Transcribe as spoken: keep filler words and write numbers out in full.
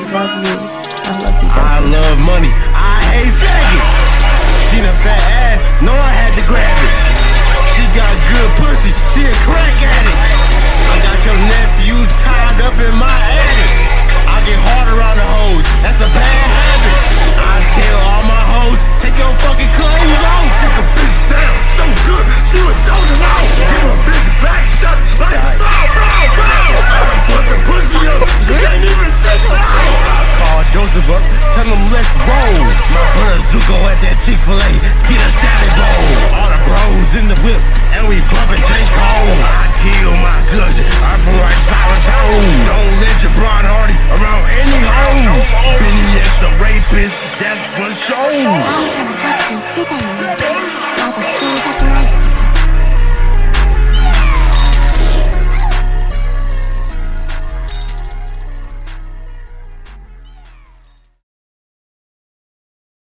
love you. I love you. I love money. I hate faggots. Seen a fat ass, know I had to grab it. She got good pussy, she a crack addict. I got your nephew tied up in my attic. I get hard around the hoes, that's a bad habit. I tell all my hoes, take your fucking clothes off. Fuck a bitch down, so good, she was dozing out. Give a bitch back shots like bow, bow, bow. I done put the pussy up, she can't even sit down. I call Joseph up, tell him let's roll. My brother Zuko at that Chick-fil-A, get a salad bowl. All the bros in the whip, and we bumpin' J. Cole. I kill my cousin, I'm from like Solitone. Don't let your broad Hardy around any homes. Benny X a rapist, that's for sure.